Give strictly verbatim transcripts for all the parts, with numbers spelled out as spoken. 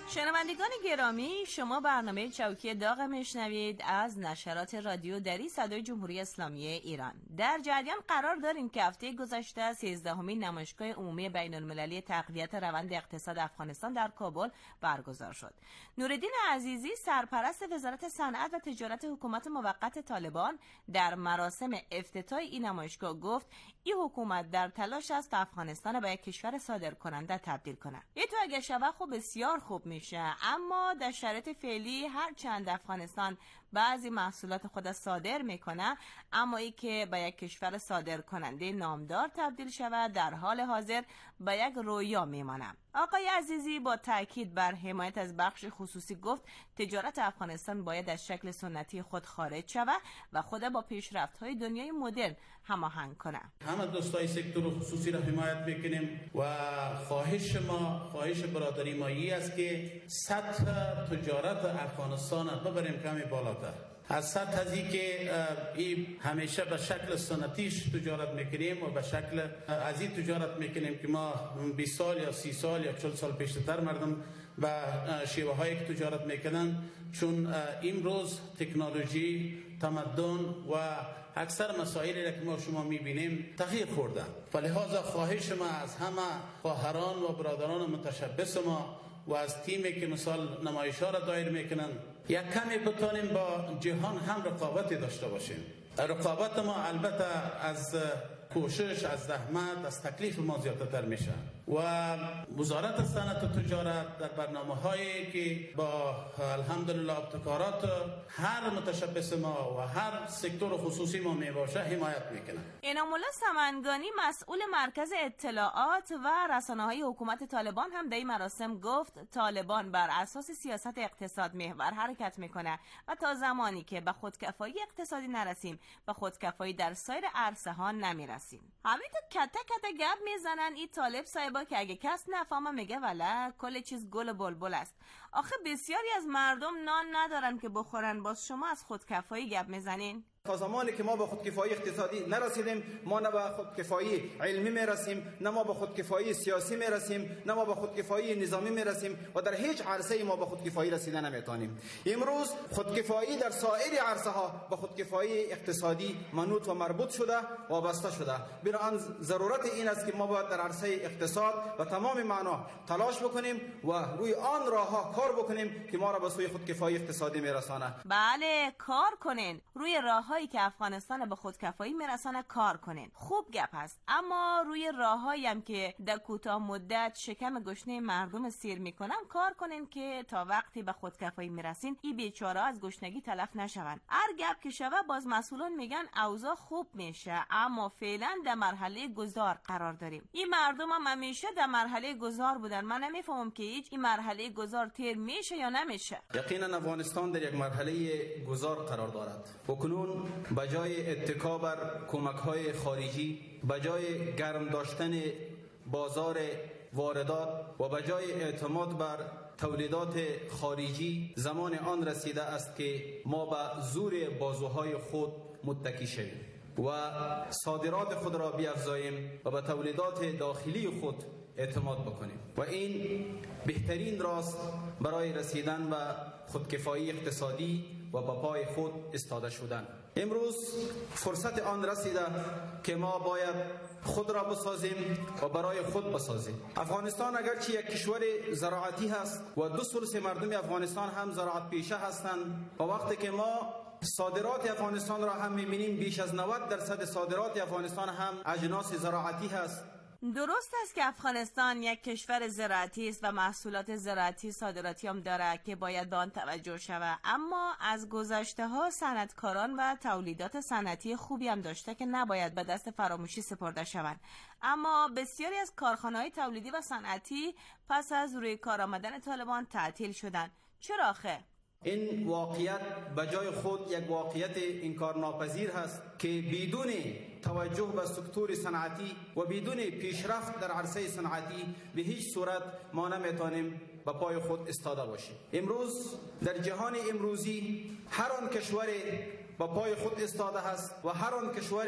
شنوندگان گرامی، شما برنامه چوکی داغ میشنوید از نشرات رادیو دری صدای جمهوری اسلامی ایران. در جریان قرار داریم که هفته گذشته سیزدهمین نمایشگاه عمومی بین المللی تقویت روند اقتصاد افغانستان در کابل برگزار شد. نورالدین عزیزی سرپرست وزارت صنعت و تجارت حکومت موقت طالبان در مراسم افتتاح این نمایشگاه گفت این حکومت در تلاش است افغانستان به یک کشور صادرکننده تبدیل کنه. این تو اگه شود خب بسیار خوب میشه، اما در شرایط فعلی هر چند افغانستان بعضی محصولات خود صادر میکنه، اما ای که به یک کشور صادر کننده نامدار تبدیل شود در حال حاضر به یک رویا میمانه. آقای عزیزی با تاکید بر حمایت از بخش خصوصی گفت تجارت افغانستان باید از شکل سنتی خود خارج شود و خود با پیشرفت‌های دنیای مدرن هماهنگ کنه. همه دوستای سکتور خصوصی را حمایت میکنیم و خواهش ما خواهش برادری ما این است که سطح تجارت افغانستان ببریم کمی بالاتر. از سطح از این که این همیشه به شکل سنتیش تجارت میکنیم و به شکل از این تجارت میکنیم که ما بیست سال یا سی سال یا چهل سال پیشتر مردم به شیوه هایی که تجارت میکنن، چون امروز تکنولوژی، تمدن و اکثر مسائلی را که ما شما میبینیم تغییر خورده. فلهذا خواهش ما از همه خواهران و برادران متشبث ما و از تیمی که مثال نمایش‌ها را دایر میکنن یک کمی بتونیم با جهان هم رقابتی داشته باشیم. رقابت ما البته از کوشش، از زحمت، از تکلیف ما زیادتر میشه و وزارت صنعت و تجارت در برنامه‌هایی که با الحمدلله ابتکارات هر متشبث ما و هر سکتور خصوصی ما میباشه حمایت میکنه. انعام الله سمنگانی مسئول مرکز اطلاعات و رسانه‌های حکومت طالبان هم در این مراسم گفت طالبان بر اساس سیاست اقتصاد محور حرکت میکنه و تا زمانی که به خودکفایی اقتصادی نرسیم به خودکفایی در سایر عرصه ها نمیرسیم. همینطور کته کته گپ میزنن این طالب صاحبا که اگه کس نفهمه میگه ولی کل چیز گل بلبل است. آخه بسیاری از مردم نان ندارن که بخورن، باز شما از خودکفایی گپ میزنین؟ تا زمانی که ما به خودکفایی اقتصادی نرسیدیم، ما نه به خودکفایی علمی میرسیم، نه ما به خودکفایی سیاسی میرسیم، نه ما به خودکفایی نظامی میرسیم و در هیچ عرصه ما به خودکفایی رسیدن نمیتونیم. امروز خودکفایی در سایر عرصه ها به خودکفایی اقتصادی منوط و مربوط شده و وابسته شده. بنابراین ضرورت این است که ما باید در عرصه اقتصاد و تمام معنا تلاش بکنیم و روی آن راهها کار بکنیم که ما را به سوی خودکفایی اقتصادی میرسانه. بله، کار کنین روی راه هایی که افغانستان به خودکفایی میرسانه کار کنین. خوب گپ هست، اما روی راههایی هم که در کوتاه مدت شکم گشنه مردم سیر میکنن کار کنین که تا وقتی به خودکفایی میرسین این بیچاره از گشنگی تلف نشون. هر گپ که شوه باز مسئولان میگن اوضاع خوب میشه، اما فعلا در مرحله گذار قرار داریم. این مردم هم همیشه در مرحله گذار بودن. من نمیفهمم که هیچ این مرحله گذار تیر میشه یا نمیشه. یقینا افغانستان در یک مرحله گذار قرار دارد. بکنون بجای اتکا بر کمک‌های خارجی، بجای گرم داشتن بازار واردات و بجای اعتماد بر تولیدات خارجی، زمان آن رسیده است که ما به زور بازوهای خود متکی شویم و صادرات خود را بیافزاییم و به تولیدات داخلی خود اعتماد بکنیم و این بهترین راست برای رسیدن به خودکفایی اقتصادی و با پای خود استاده شدن. امروز فرصت آن رسیده که ما باید خود را بسازیم و برای خود بسازیم. افغانستان اگرچه یک کشور زراعتی هست و دو ثلث مردم افغانستان هم زراعت پیشه هستند و وقتی که ما صادرات افغانستان را هم می‌بینیم بیش از نود درصد صادرات افغانستان هم اجناس زراعتی هست. درست است که افغانستان یک کشور زراعتی است و محصولات زراعتی صادراتی هم داره که باید به آن توجه شود، اما از گذشته ها صنعتکاران و تولیدات صنعتی خوبی هم داشته که نباید به دست فراموشی سپرده شوند. اما بسیاری از کارخانه‌های تولیدی و صنعتی پس از روی کار آمدن طالبان تعطیل شدند. چرا آخه؟ این واقعیت بجای خود یک واقعیت انکارناپذیر هست که بدون توجه به سکتور صنعتی و بدون پیشرفت در عرصه صنعتی به هیچ صورت ما نمیتونیم به پای خود استاده باشیم. امروز در جهان امروزی هر آن کشور به پای خود استاده است و هر آن کشور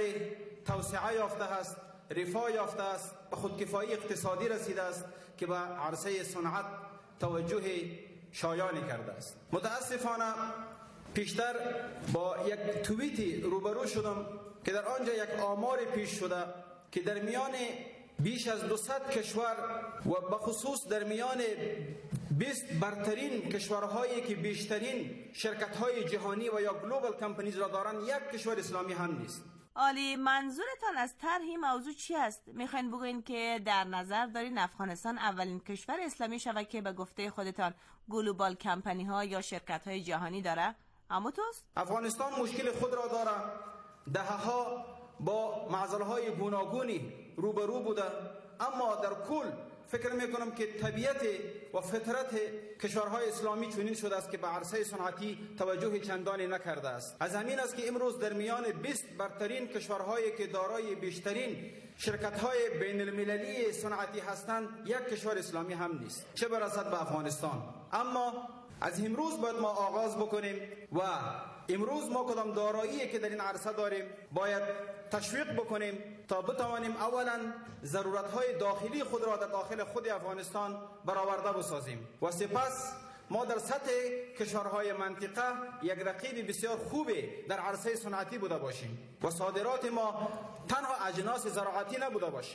توسعه یافته است، رفاه یافته است، به خودکفایی اقتصادی رسیده است که به عرصه صنعت توجه شایانی کرده است. متاسفانه پیشتر با یک توییتی روبرو شدم که در آنجا یک آمار پیش شده که در میان بیش از دویست کشور و بخصوص در میان بیست برترین کشورهایی که بیشترین شرکت‌های جهانی و یا گلوبال کمپانیز را دارند، یک کشور اسلامی هم نیست. عالی، منظورتان از طرح این موضوع چی است؟ میخواین بگوین که در نظر دارین افغانستان اولین کشور اسلامی شود که به گفته خودتان گلوبال کمپانی ها یا شرکت های جهانی داره؟ همونطورست؟ افغانستان مشکل خود را داره، دهها با معضلهای گوناگونی روبرو بوده، اما در کل فکر میکنم که طبیعت و فطرت کشورهای اسلامی چنین شده است که به عرصه صنعتی توجه چندانی نکرده است. از همین است که امروز در میان بیست برترین کشورهایی که دارای بیشترین شرکت‌های بین المللی صنعتی هستند، یک کشور اسلامی هم نیست، چه برسد به افغانستان. اما از امروز باید ما آغاز بکنیم و امروز ما کدام دارایی که در این عرصه داریم باید تشویق بکنیم تا بتوانیم اولا ضرورت‌های داخلی خود را در داخل خود افغانستان برآورده بسازیم و سپس ما در سطح کشورهای منطقه یک رقیب بسیار خوبی در عرصه صنعتی بوده باشیم و صادرات ما تنها اجناس زراعتی نبوده باشه.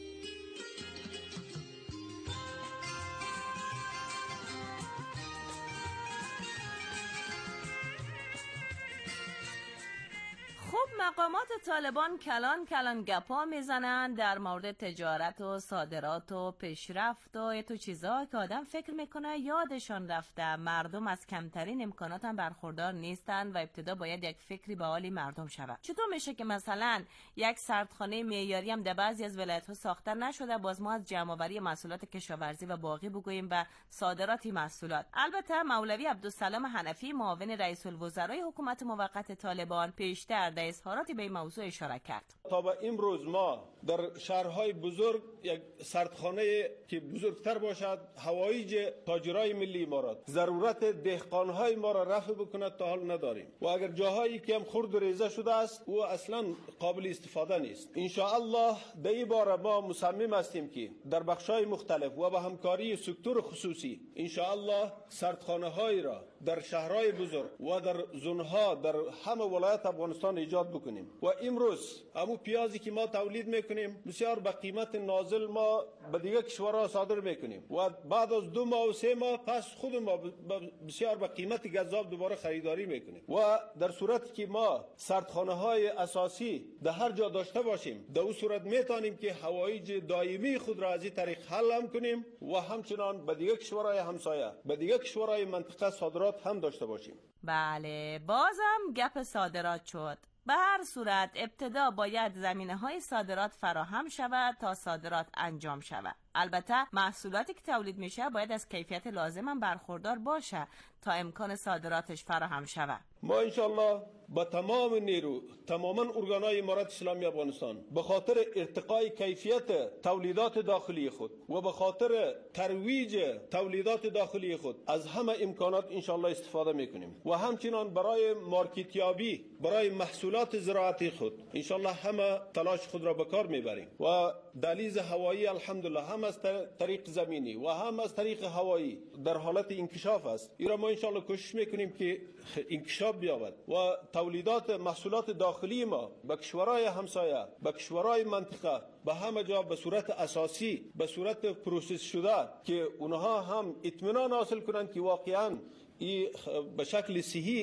خب مقامات طالبان کلان کلان گپا میزنن در مورد تجارت و صادرات و پیشرفت و تو چیزا که آدم فکر میکنه یادشان رفته. مردم از کمترین امکانات هم برخوردار نیستن و ابتدا باید یک فکری به حال مردم شود. چطور میشه که مثلا یک سردخانه معیاری هم در بعضی از ولایت‌ها ساخته نشده، باز ما از جمع‌آوری محصولات کشاورزی و باغی بگوییم به صادرات محصولات؟ البته مولوی عبدالسلام حنفی معاون رئیس الوزرای حکومت موقت طالبان پیشتر در اظهاراتی به این موضوع اشاره کرد. تا به امروز ما در شهرهای بزرگ یک سردخانه که بزرگتر باشد هوایج تاجرای ملی امارات ضرورت دهقانهای ما را رفع بکند تا حال نداریم و اگر جاهایی که هم خرد و ریزه شده است او اصلا قابل استفاده نیست. ان شاء الله در این باره ما مصمم هستیم که در بخش‌های مختلف و با همکاری سکتور خصوصی ان شاء الله سردخانه‌های را در شهرهای بزرگ و در زونها در همه ولایت افغانستان ایجاد بکنیم و امروز همون پیازی که ما تولید میکنیم بسیار به قیمت نازل ما به دیگه کشورها صادر میکنیم و بعد از دو ماه و سه ماه پس خود ما بسیار به قیمت گذاب دوباره خریداری میکنیم و در صورتی که ما سردخانه های اساسی در هر جا داشته باشیم در اون صورت میتونیم که هوایج دائمی خود را از این طریق حل هم کنیم و همچنان به دیگه کشورهای همسایه به دیگه کشورهای منطقه صادرات هم داشته باشیم. بله، بازم گپ صادرات شد. به هر صورت ابتدا باید زمینه‌های صادرات فراهم شود تا صادرات انجام شود. البته محصولاتی که تولید میشه باید از کیفیت لازم هم برخوردار باشه تا امکان صادراتش فراهم شود. ما انشالله با تمام نیرو تماما ارگانهای امارت اسلامی افغانستان به خاطر ارتقای کیفیت تولیدات داخلی خود و به خاطر ترویج تولیدات داخلی خود از همه امکانات انشالله استفاده میکنیم و همچنان برای مارکتیابی برای محصولات زراعتی خود انشالله همه تلاش خود را به کار میبریم و دهلیز هوایی الحمدلله هم از طریق زمینی و هم از طریق هوایی در حالت انکشاف است. ایرا ما انشالله کوشش میکنیم که انکشاف بیابد و تولیدات محصولات داخلی ما به کشورهای همسایه به کشورهای منطقه به همه جا به صورت اساسی به صورت پروسس شده که اونها هم اطمینان حاصل کنند که واقعاً ای به شکل صحیح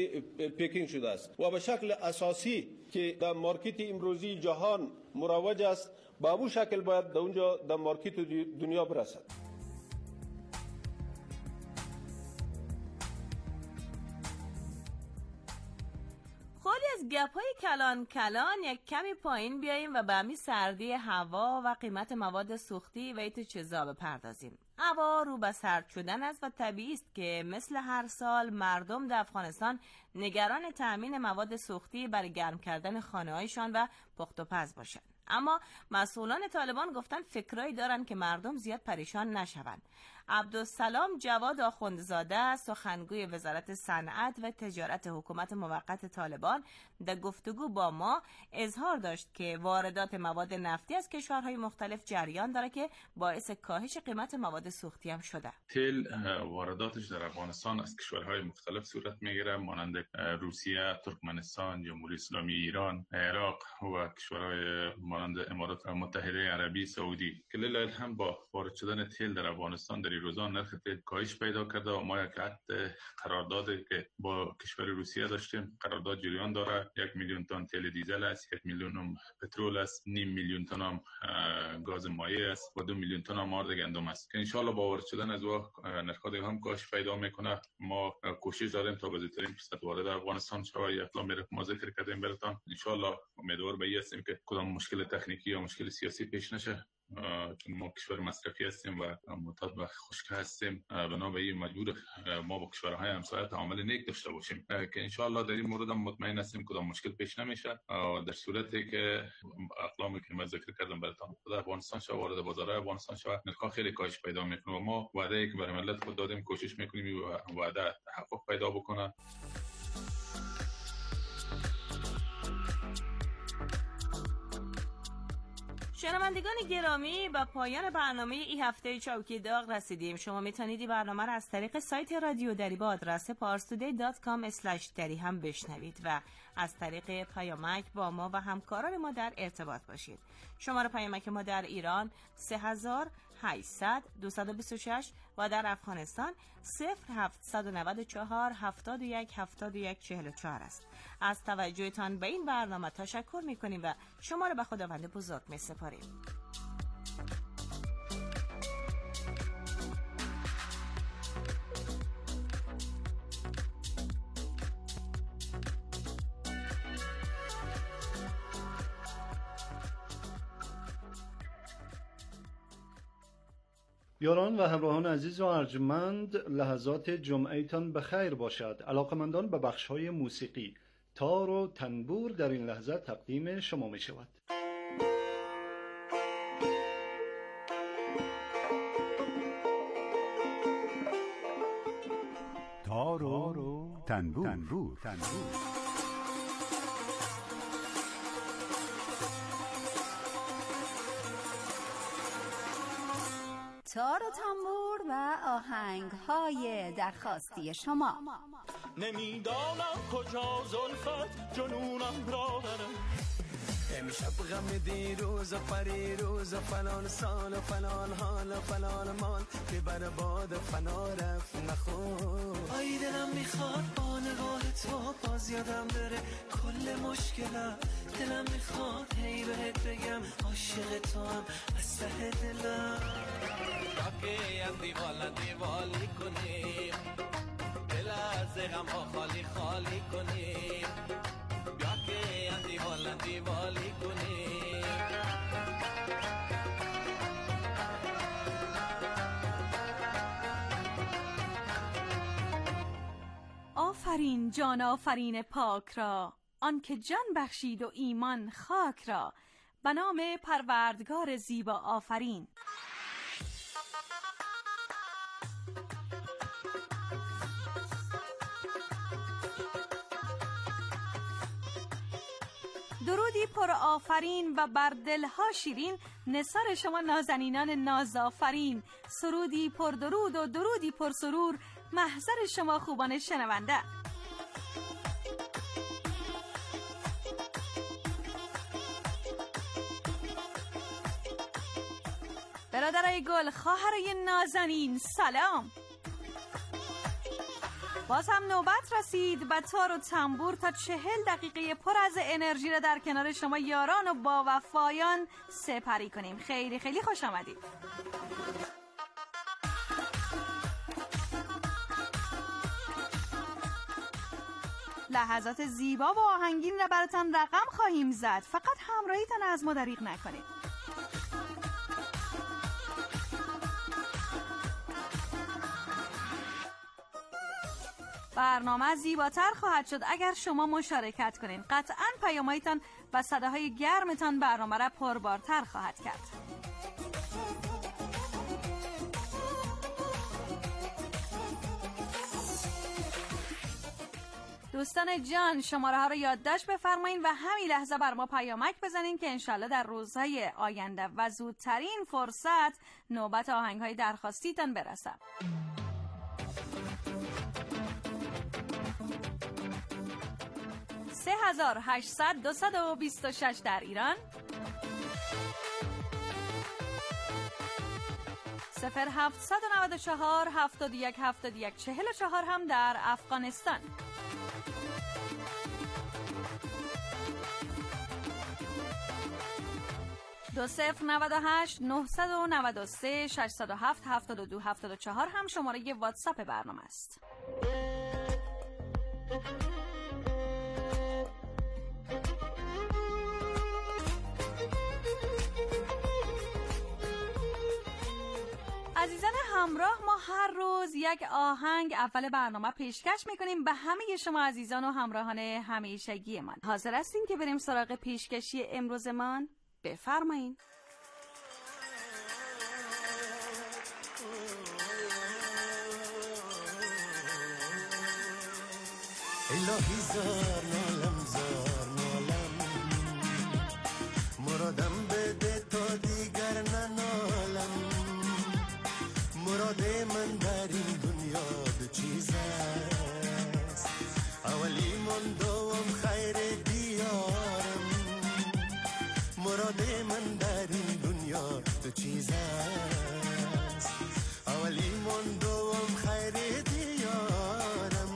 پیکینگ شده است و به شکل اساسی که در مارکت امروزی جهان مروج است با اون شکل باید در اونجا در مارکت دنیا برسد. خیلی از گپ‌های کلان کلان یک کمی پایین بیاییم و به همین سردی هوا و قیمت مواد سوختی و ایت چیزا بپردازیم. هوا رو به سرد شدن است و طبیعی است که مثل هر سال مردم در افغانستان نگران تأمین مواد سوختی برای گرم کردن خانه‌هایشان و پخت و پز باشند. اما مسئولان طالبان گفتن فکرایی دارن که مردم زیاد پریشان نشوند. عبدالسلام جواد آخوندزاده، سخنگوی وزارت صنعت و تجارت حکومت موقت طالبان، در گفتگو با ما اظهار داشت که واردات مواد نفتی از کشورهای مختلف جریان داره که باعث کاهش قیمت مواد سوختی هم شده. تیل وارداتش در افغانستان از کشورهای مختلف صورت میگیره، مانند روسیه، ترکمنستان، جمهوری اسلامی ایران، عراق و کشورهای مانند امارات متحده عربی سعودی که لله الحمد با وارد شدن تیل در افغانستان در این روزا نرخ تیل کاهش پیدا کرده و ما یک عقد قراردادی که با کشور روسیه داشتیم، قرارداد جریان داره. یک میلیون تن تیل دیزل است، یک میلیون هم پترول است، نیم میلیون تن هم گاز مایع است و دو میلیون تن هم آرد گندم است که ان شاء الله با وارد شدن از او نرخ هم کاهش پیدا میکنه. ما کوشش داریم تا به زودترین فرصت وارد افغانستان شویم. یک اقدامی ما ذکر کردیم براتون، ان شاء الله امیدوار به این هستیم که کدام مشکل تکنیکی یا مشکل سیاسی پیش نشه. ما کشور مصرفی هستیم و معتاد به خشکی هستیم، بنابراین مجبور ما با کشورهای همسایه تعامل نیک داشته باشیم که ان شاء الله در این مورد هم مطمئن هستیم کدام مشکل پیش نمیشه. در صورتی که اقلامی که من ذکر کردم براتون در افغانستان شو وارد بازار افغانستان شو نرخ خیلی کاهش پیدا میکنه و ما وعده که برای ملت خود دادیم کوشش میکنیم و وعده تحقق پیدا بکنه. شنوندگان گرامی، به پایان برنامه این هفته چوکی داغ رسیدیم. شما میتونید این برنامه را از طریق سایت رادیو دری با آدرس پارستودی دات کام اسلش دری هم بشنوید و از طریق پیامک با ما و همکاران ما در ارتباط باشید. شماره پیامک ما در ایران سه هزار و هشتصد دویست و بیست و شش و در افغانستان صفر هفتصد و نود و چهار هفتاد و یک هفتاد و یک چهل و چهار است. از توجهتان به این برنامه تشکر میکنیم و شما را به خداوند بزرگ میسپاریم. یاران و همراهان عزیز و ارجمند، لحظات جمعهتان بخیر باشد. علاقمندان به بخش‌های موسیقی، تار و تنبور در این لحظه تقدیم شما می شود. تار و تنبور, تنبور. تنبور. تار و تنبور و آهنگ های درخواستی شما. نمیدانم کجا زلفت جنونم را داره، امشب غم دیروز و پریروز و فلان سال و فلان حال و فلان مال که بر باد فنا رفت نخور. آی دلم میخواد با نگاه تو باز یادم بره کل مشکلم، دلم میخواد هی بهت بگم عاشق تو هم از ته دلم. راکه هم دیوال دیوالی کنیم، دل از غم ها خالی خالی کنیم، بیا که هم دیوال دیوالی کنیم. آفرین جان آفرین پاک را، آن که جان بخشید و ایمان خاک را، به نام پروردگار زیبا آفرین. درودی پر آفرین و بر دلها شیرین، نثار شما نازنینان نازآفرین. سرودی پر درود و درودی پر سرور، محضر شما خوبان شنونده. برادرای گل، خواهرای نازنین، سلام. باز هم نوبت رسید به تار و تنبور تا چهل دقیقه پر از انرژی را در کنار شما یاران و با وفایان سپری کنیم. خیلی خیلی خوش آمدید. لحظات زیبا و آهنگین را براتان رقم خواهیم زد، فقط همراهیتان از ما دریغ نکنید. برنامه زیباتر خواهد شد اگر شما مشارکت کنین. قطعاً پیام‌هایتان و صداهای گرمتان برنامه را پربارتر خواهد کرد. دوستان جان، شماره ها رو یادداشت بفرمایید و همین لحظه بر ما پیامک بزنین که انشالله در روزهای آینده و زودترین فرصت نوبت آهنگ های درخواستیتان برسم. سه هزار هشتصد دوصد و بیست و شش در ایران، صفر هفتصد و نود و چهار هفتاد و یک هفتاد و یک چهل و چهار هم در افغانستان. دو صفر نود و هشت نهصد و نود و سه ششصد و هفت هفتاد و دو هفتاد و چهار هم شماره واتساپ برنامه است. عزیزان همراه، ما هر روز یک آهنگ اول برنامه پیشکش میکنیم به همه شما عزیزان و همراهان همیشگی من. حاضر هستین که بریم سراغ پیشکشی امروزمان؟ بفرمایین. الهی زار نالم زار نالم، مرادم بده تا دیگر ننالم. مراد من در این دنیا دو چیز است، اولی من دوم خیر دیارم. مراد من در این دنیا دو چیز است، اولی من دوم خیر دیارم.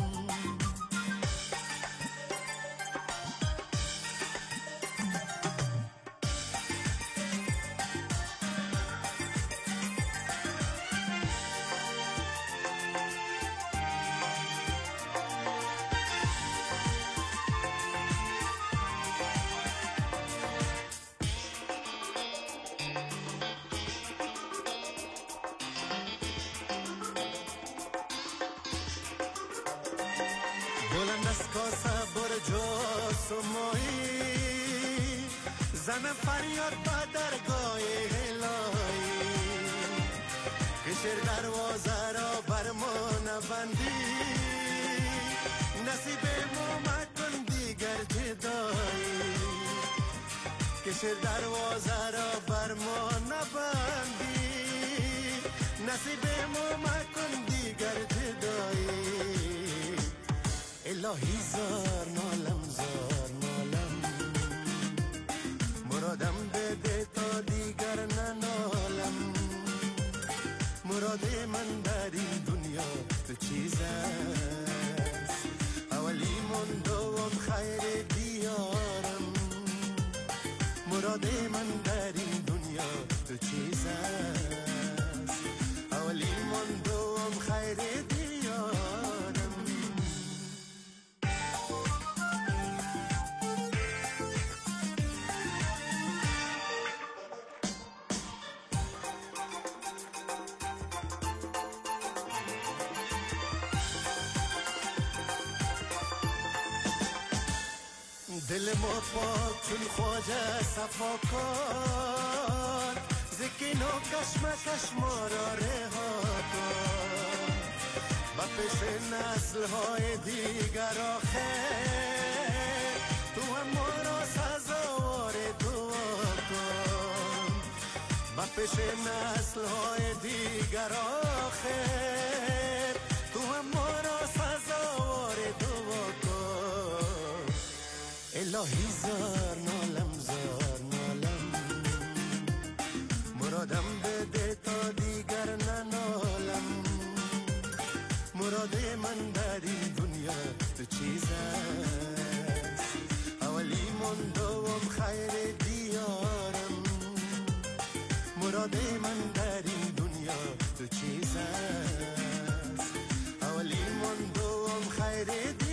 بلند از کاسه برجاست و مایی، زن فریاد با درگاه الهی. کشر دروازه را بر ما نبندی، نصیب ما مکن دیگر جدایی. کشر دروازه را بر ما نبندی، نصیب ما مکن دیگر جدایی. الهی زار نالم زار نالم، مرادم بده تا دیگر ننالم. مراد من در این دنیا دو چیز است، اولی من دوم خیر دیارم. مراد من در این دنیا دو چیز است، اولی من دوم خیر دیارم. دل ما پاک چون خواجه صفا کن، زکین و کشمکش ما را رها کن. با پیش نسل های دیگر آخر، تو هم ما را سزاوار دعا کن. با پیش نسل های دیگر آخر، تو هم ما را سزاوار دعا کن. الهی زار نالم زار نالم، مرادم بده تا دیگر ننالم. مراد من در این دنیا دو چیز است، اولی من دوم خیر دیارم. مراد من در این دنیا دو چیز است، اولی من دوم خیر دیارم.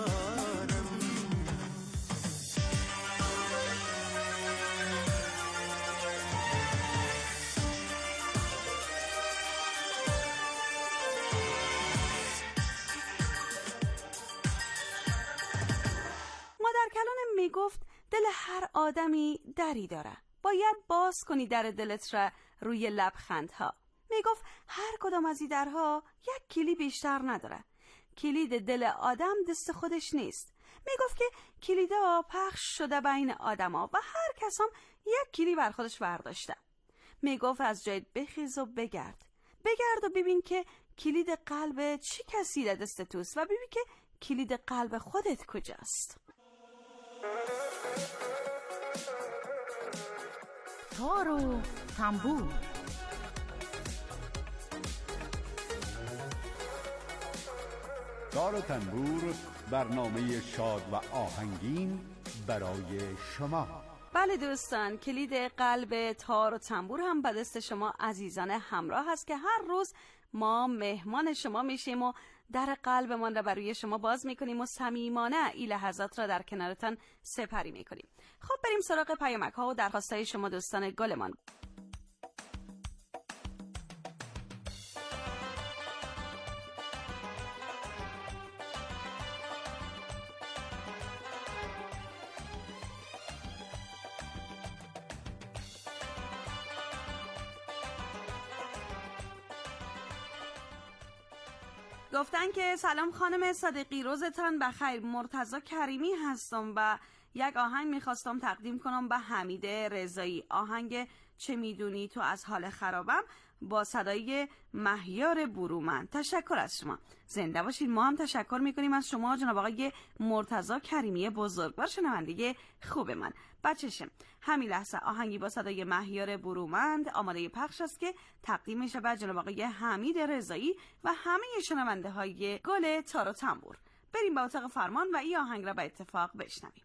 می گفت دل هر آدمی دری داره، باید باز کنی در دلت را روی لبخندها. می گفت هر کدام از این درها یک کلی بیشتر نداره. کلید دل آدم دست خودش نیست. میگفت که کلیدا پخش شده بین آدما و هر کس هم یک کلید بر خودش برداشته. میگفت از جایت بخیز و بگرد. بگرد و ببین که کلید قلب چی کسی در دست توست و ببین که کلید قلب خودت کجاست. تار و تنبور. تار و تنبور، برنامه شاد و آهنگین برای شما. بله دوستان، کلید قلب تار و تنبور هم به دست شما عزیزان همراه هست که هر روز ما مهمان شما میشیم و در قلبمان را برای شما باز میکنیم و صمیمانه این لحظات را در کنارتان سپری میکنیم. خب بریم سراغ پیامک ها و درخواستهای شما دوستان گلمان. گفتن که سلام خانم صادقی، روزتان بخیر. مرتضی کریمی هستم و یک آهنگ میخواستم تقدیم کنم به حمید رضایی. آهنگ چه میدونی تو از حال خرابم با صدای مهیار برومند. تشکر از شما، زنده باشید. ما هم تشکر میکنیم از شما جناب آقای مرتضی کریمی بزرگوار، شنونده خوب من. بچشم همین لحظه آهنگی با صدای مهیار برومند آماده پخش است که تقدیم میشه به جناب آقای حمید رضایی و همه شنونده های گل تار و تنبور. بریم به اتاق فرمان و این آهنگ را به اتفاق بشنویم.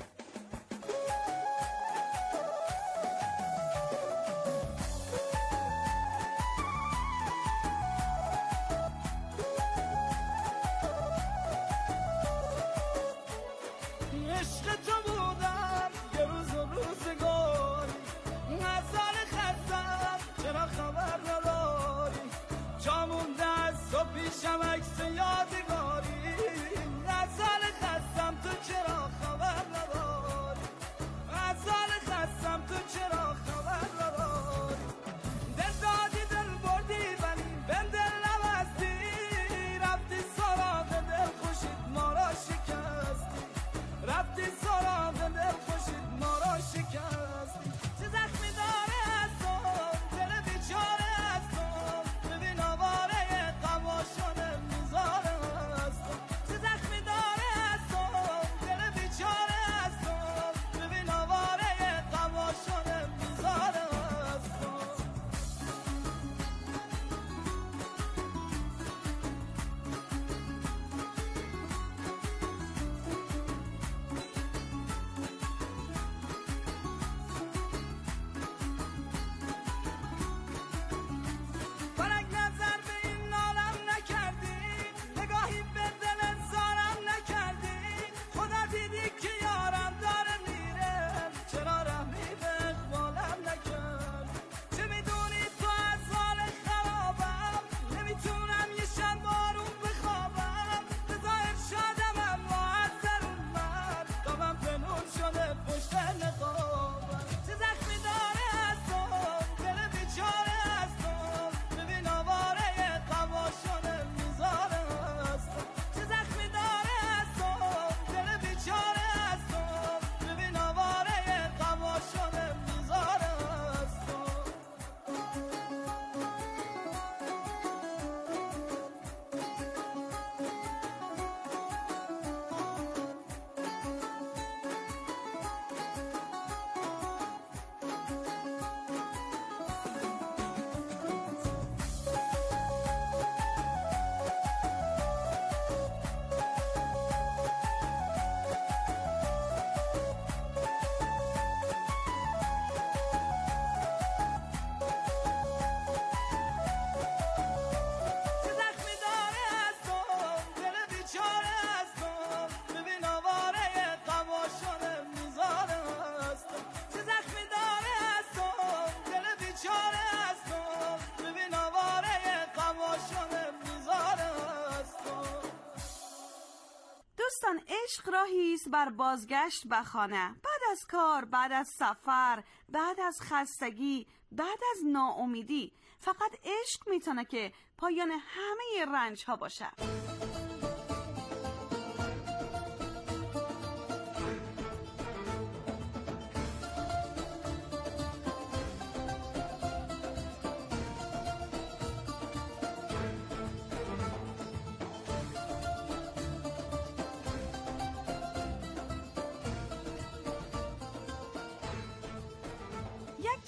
عشق راهی است بر بازگشت به خانه، بعد از کار، بعد از سفر، بعد از خستگی، بعد از ناامیدی. فقط عشق میتونه که پایان همه رنج ها باشه.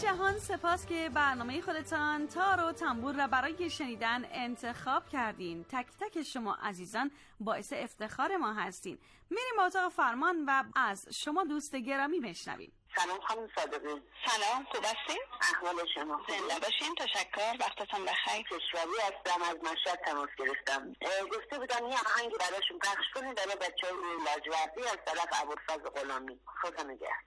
جهان سپاس که برنامه خودتان تار و تنبور را برای شنیدن انتخاب کردین. تک تک شما عزیزان باعث افتخار ما هستین. میریم اتاق فرمان و از شما دوست گرامی بشنویم. سلام خانم صادقی. سلام، خوب هستین؟ احوال شما؟ زنده باشین، تشکر، وقتتون بخیر. کشوری هستم، از مشهد تماس گرفتم. گفته بودن یه آهنگی براشون پخش کنید برای بچه‌های لاجوردی از طرف ابوالفضل غلامی. خدا نگهدار.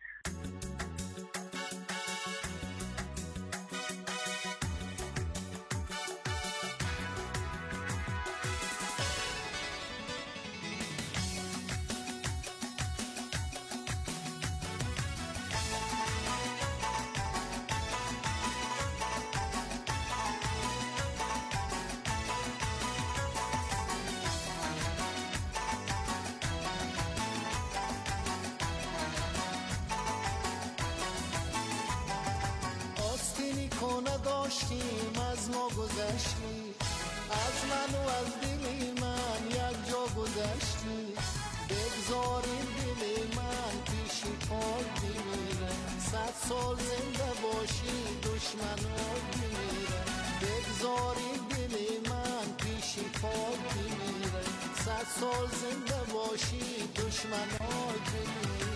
نداشتیم از ما گذشتی، از من و از دلی من یک جا گذشتی. بگذاریم دلی من پیشی پاک بمیره، صد سال زنده باشی دشمنات بمیره. بگذاریم دلی من پیشی پاک بمیره، صد سال زنده باشی دشمنات بمیره.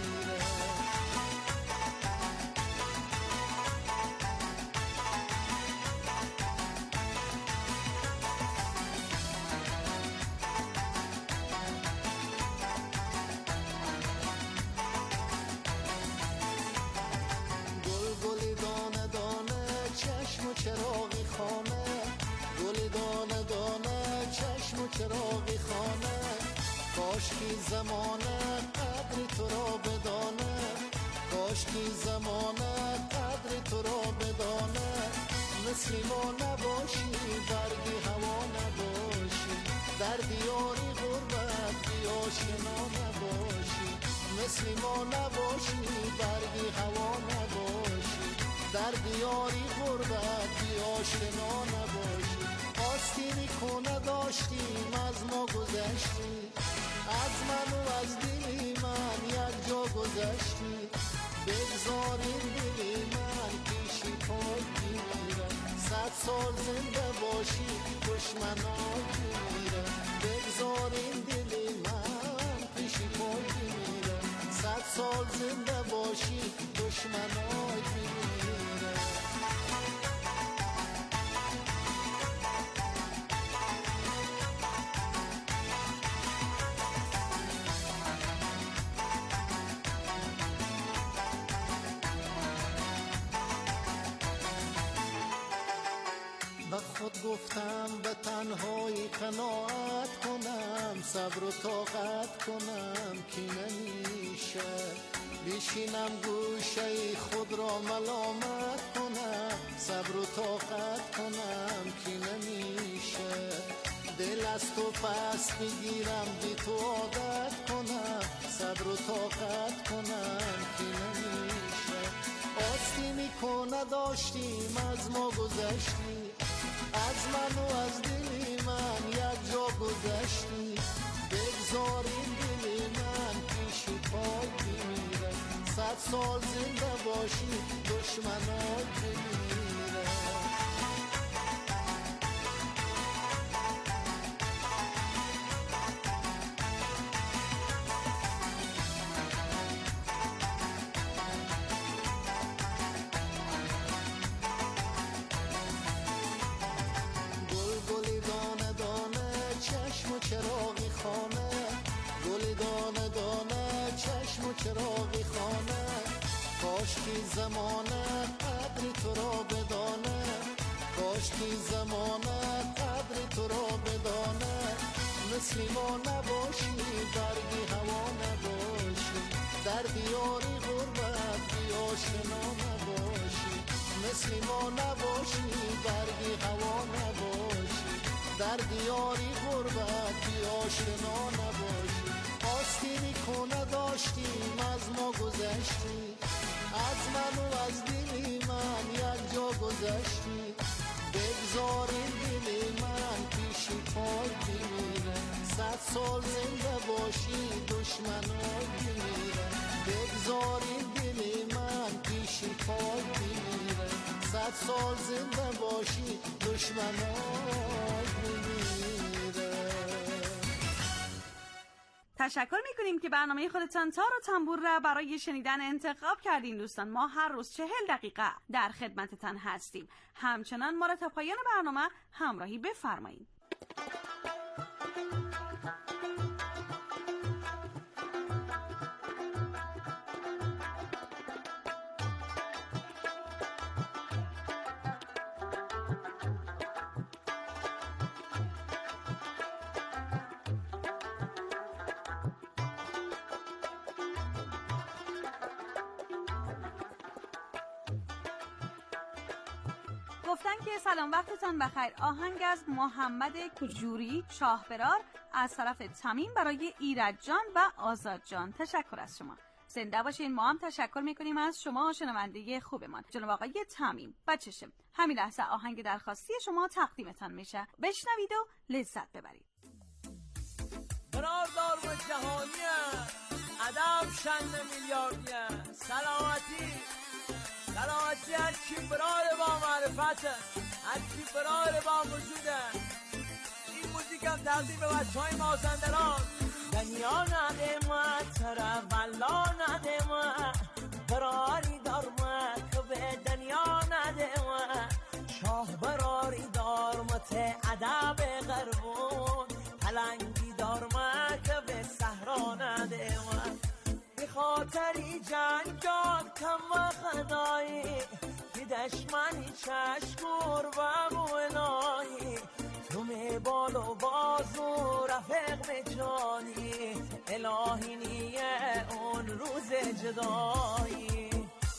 چراغی خانه گل دانه دانه چشم و چراغی خانه، کاش کی زمانه قدر تو را بدانه، کاش کی زمانه قدر تو را بدانه. مثل ما نباشی برگی هوا نباشی، در دیاری غربت بی آشنا نباشی. مثل ما نباشی برگی هوا نباشی، در دیاری غربت بی آشنا نباشی. آستینی کنه داشتیم از ما گذشتی، از من و از دلی من یک جا گذشتی. بگذاریم دلی من پیشی پاک بمیره، صد سال زنده باشی دشمنات بمیره. بگذاریم دلی من پیشی پاک بمیره، صد سال زنده باشی دشمنات بمیره. خود گفتم به تنهایی قناعت کنم، صبر و طاقت کنم که نمیشه. بشینم گوشه خود را ملامت کنم، صبر و طاقت کنم که نمیشه. دل از تو پس بگیرم بی تو عادت کنم، صبر و طاقت کنم که نمیشه. آستینی کنه داشتیم از ما گذشتی، از من و از دلی من یک جا گذشتی. بگذاریم دلی من پیشی پاک بمیره، صد سال زنده باشی دشمنات بمیره. چراغی خانه گل دانه دانه چشم و چراغی خانه، کاش کی زمانه قدر تو را بدانه، کاش کی زمانه قدر تو را بدانه. مثل ما نباشی برگی هوا نباشی، در دیاری غربت بی آشنا نباشی. مثل ما نباشی برگی هوا نباشی، در دیاری غربت بی آشنا نباشی. آستینی کنه داشتیم از ما گذشتی، از من و از دلی من یک جا گذشتی. بگذاریم دلی من پیشی پاک بمیره، صد سال زنده باشی دشمنات بمیره. بگذاریم دلی من پیشی پاک بمیره، دشمنان میمیره. تشکر میکنیم که برنامه خودتان تار و تنبور را برای شنیدن انتخاب کردین. دوستان ما هر روز چهل دقیقه در خدمتتان هستیم. همچنان ما را تا پایان برنامه همراهی بفرمایید. گفتن که سلام وقتتان بخیر. آهنگ از محمد کجوری شاهبرار از طرف تمیم برای ایرج جان و آزاد جان. تشکر از شما. زنده باشین. ما هم تشکر میکنیم از شما شنونده خوبمان جناب آقای تمیم. بچشم همین لحظه آهنگ درخواستی شما تقدیمتان میشه. بشنوید و لذت ببرید. قرار دارم جهانیه ادب شن میلیاردیه سلامتی سلامتی هر کی برار با معرفته هر کی برار با وجوده. این موزیک هم تقدیم به بچه های مازندران. دنیا نده ما تره ولا نده ما براری دار ما که به دنیا نده ما شاه براری دار ما ته ادب غربون پلنگی دار ما که به صحرا نده ما به خاطری جنگ داد کم خدایی که دشمنی چشکور و بولایی تو می بال و بازو رفق به جانی الهی نیه اون روز جدایی.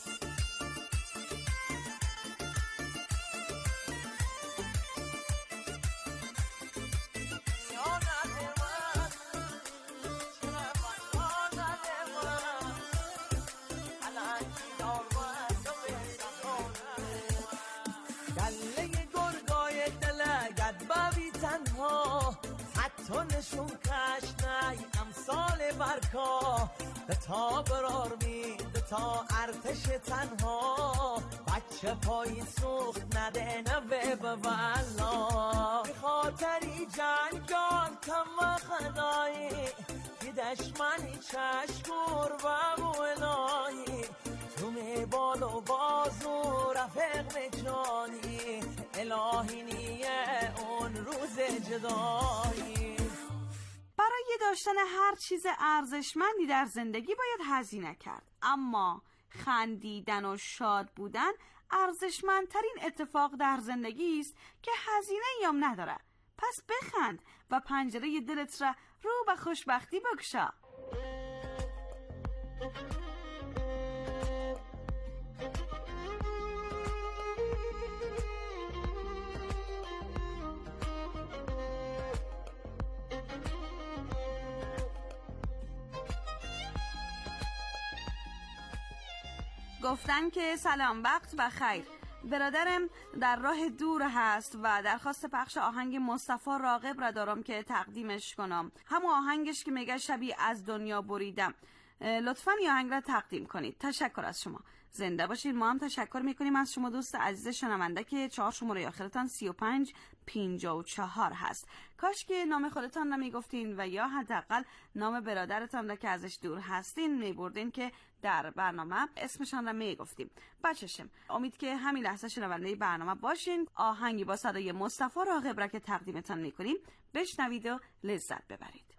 حتی نشون کش نی امثال برکا به تا برار میده تا ارتش تنها بچه پایی سوخت نده نوه به والا به خاطری جنگان کم خدایی که دشمنی چشکور و بولایی تو می بال و بازو رفق نجانی الهی نیه اون روز جدایی. برای داشتن هر چیز ارزشمندی در زندگی باید هزینه کرد، اما خندیدن و شاد بودن ارزشمندترین اتفاق در زندگی است که هزینه‌ای هم نداره. پس بخند و پنجره دلت را رو به خوشبختی بگشا. گفتن که سلام وقت بخیر. برادرم در راه دور هست و درخواست پخش آهنگ مصطفی راغب را دارم که تقدیمش کنم. همون آهنگش که میگه شبی از دنیا بریدم. لطفاً این آهنگ را تقدیم کنید. تشکر از شما. زنده باشید. ما هم تشکر میکنیم از شما دوست عزیز شنونده که چهار شماره آخرتان سی و پنج پنجاه و چهار هست. کاش که نام خودتان را میگفتین و یا حداقل نام برادرتان را که ازش دور هستین میبردین که در برنامه اسمشان را میگفتیم. بچشم امید که همین لحظه شنونده برنامه باشین. آهنگی با صدای مصطفی راغب را که تقدیمتان میکنیم بشنوید و لذت ببرید.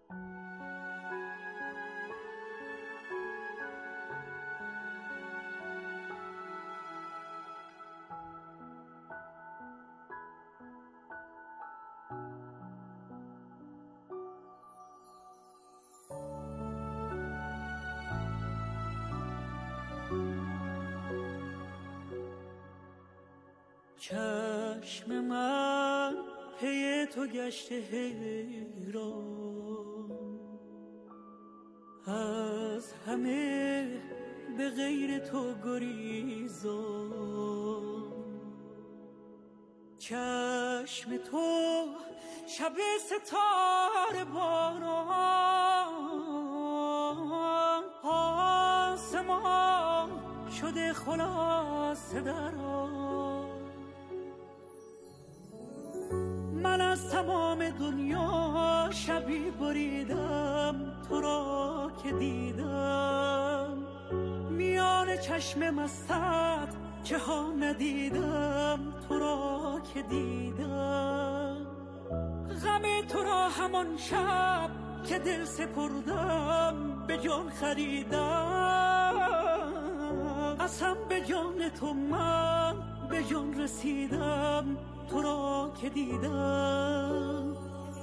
چشم من پی تو گشته حیران از همه به غیر تو گریزان چشم تو شب ستاره باران آسمان شده خلاصه در آن از تمام دنیا شبی بریدم تو را که دیدم، میان چشم مستت چه ها ندیدم تو را که دیدم. غم تو را همان شب که دل سپردم به جان خریدم، قسم به جان تو من به جان رسیدم تو را که دیدم.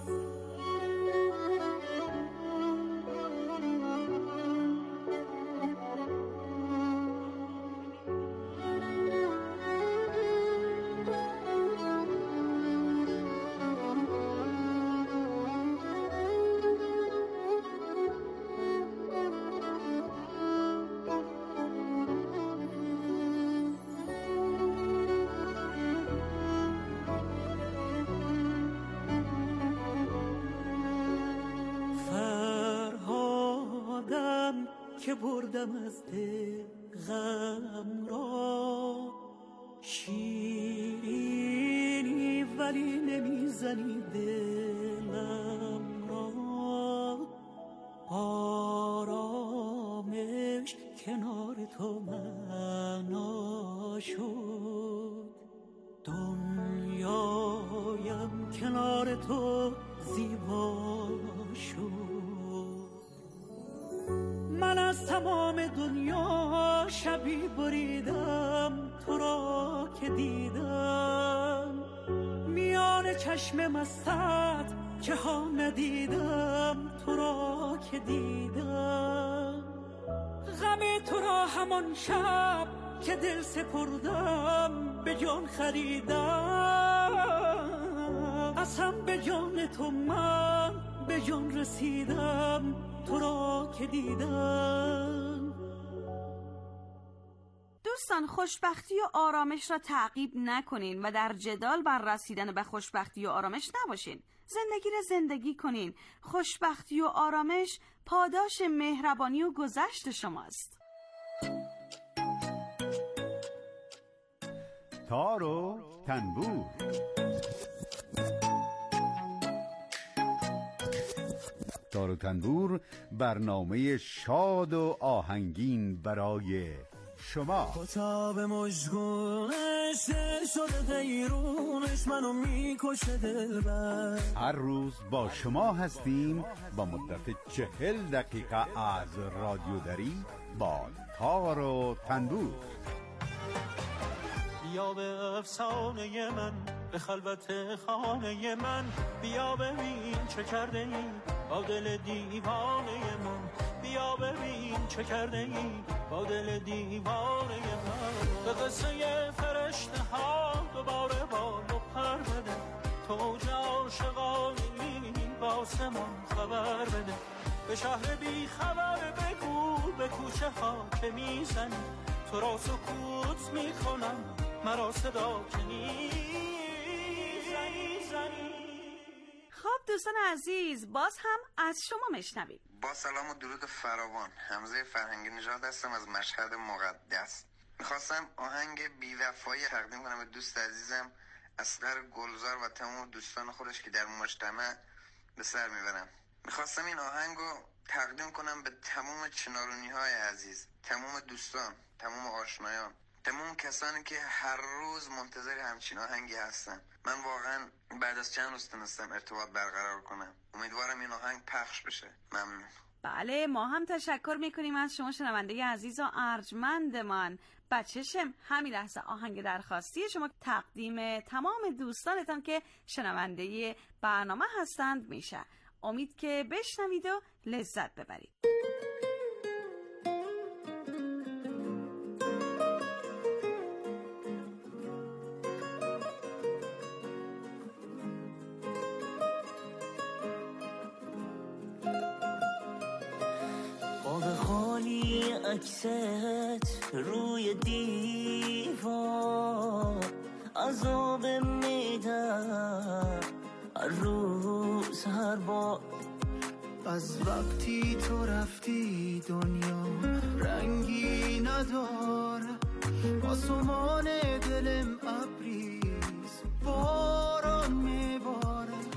که بردم از دل غم را، شیرینی ولی نمیزنی دلم را. آرامش کنار تو معنا شد، دنیایم کنار تو زیبا شد. من از تمام دنیا شبی بریدم تو را که دیدم، میان چشم مستت چه ها ندیدم تو را که دیدم. غم تو را همان شب که دل سپردم به جان خریدم، قسم به جان تو من به جان رسیدم تو را که دیدم. دوستان، خوشبختی و آرامش را تعقیب نکنین و در جدال بر رسیدن به خوشبختی و آرامش نباشین. زندگی را زندگی کنین. خوشبختی و آرامش پاداش مهربانی و گذشت شماست. تار و تنبور. تار و تنبور، برنامه شاد و آهنگین برای شما. کتاب مشگونش دل شده دیرونش منو میکشه دلبر. هر روز با شما هستیم با مدت چهل دقیقه از رادیو دری با تار و تنبور. بیا به افسانه من، به خلوت خانه من، بیا ببین چه کرده ای با دل دیوانه من. بیا ببین چه کرده ای با دل دیوانه من. به قصه فرشته ها دوباره بال و پر بده، تو اوج عاشقانی با آسمان خبر بده. به شهر بی خبر بگو به کوچه ها که میزنی، تو را سکوت میکنم مرا صدا کنی زنی. خب دوستان عزیز، باز هم از شما مشنویم. با سلام و درود فراوان، حمزه فرهنگی نژاد هستم از مشهد مقدس. میخواستم آهنگ بی‌وفایی تقدیم کنم به دوست عزیزم اصغر گلزار و تمام دوستان خودش که در مجتمع به سر میبرم. میخواستم این آهنگو تقدیم کنم به تمام چنارونی های عزیز، تمام دوستان، تمام آشنایان، تمام کسانی که هر روز منتظر همچین آهنگی هستن. من واقعا بعد از چند روز تونستم ارتباط برقرار کنم. امیدوارم این آهنگ پخش بشه. ممنون. بله، ما هم تشکر میکنیم از شما شنونده عزیز و ارجمندمان. بچه‌شم همین لحظه آهنگ درخواستی شما تقدیم تمام دوستانتان که شنونده برنامه هستند میشه. امید که بشنوید و لذت ببرید. عکست روی دیوار عذاب میدم هر روز هر بار. از وقتی تو رفتی دنیا رنگی نداره، آسمان دلم ابریز باران میباره.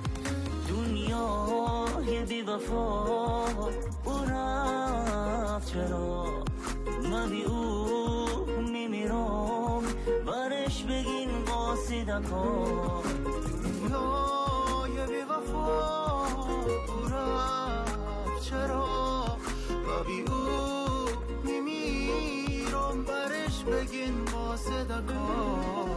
وفا او رفت چرا من بی او میمیرم برش بگین قاصدکا دنیای بی وفا او رفت چرا من بی او میمیرم برش بگین قاصدکا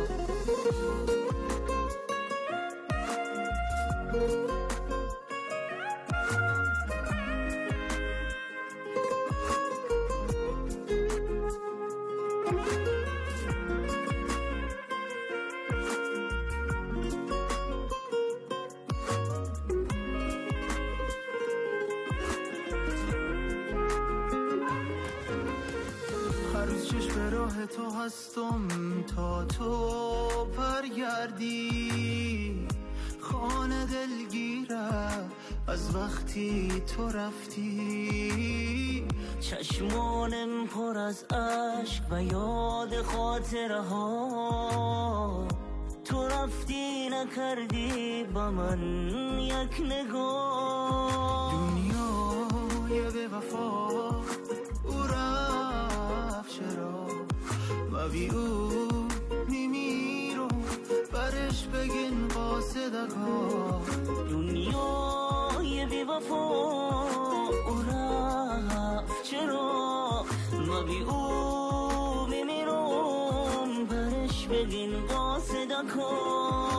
تو هستم تا تو برگردی خانه دلگیره از وقتی تو رفتی چشمانم پر از عشق و یاد خاطره ها تو رفتی نکردی با من یک نگاه دنیای بی وفا او رفت چرا و بی او میمیرم برش بگین قاصدکا دنیای بی وفا او رفت چرا و بی او میمیرم برش بگین قاصدکا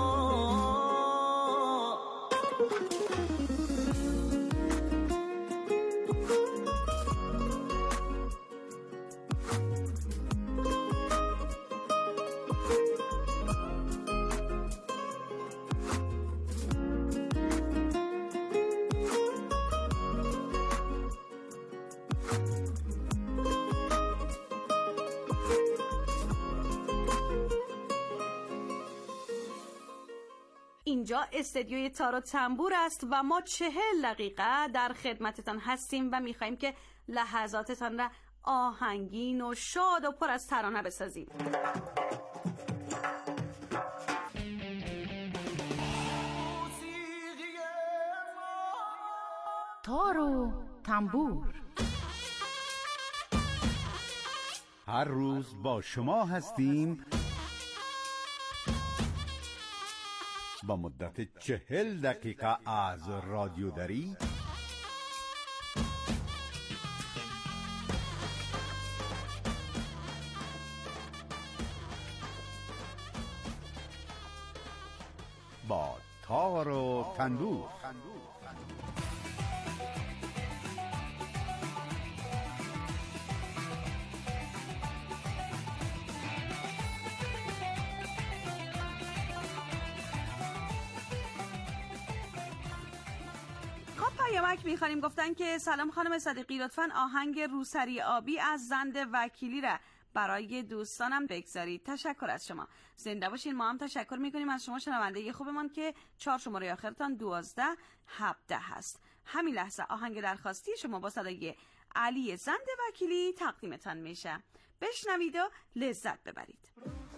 اینجا استدیوی تار و تنبور است و ما چهل دقیقه در خدمتتان هستیم و میخواییم که لحظاتتان را آهنگین و شاد و پر از ترانه بسازیم. تار و تنبور هر روز با شما هستیم با مدت چهل دقیقه از رادیو دری با تار و تنبور. پیامک میخوانیم، گفتن که سلام خانم صدیقی، لطفاً آهنگ روسری آبی از زند وکیلی را برای دوستانم بگذارید. تشکر از شما، زنده باشین. ما هم تشکر میکنیم از شما شنونده خوبمان که چهار شماره آخرتان دوازده هفده هست. همین لحظه آهنگ درخواستی شما با صدای علی زند وکیلی تقدیمتان میشه. بشنوید و لذت ببرید.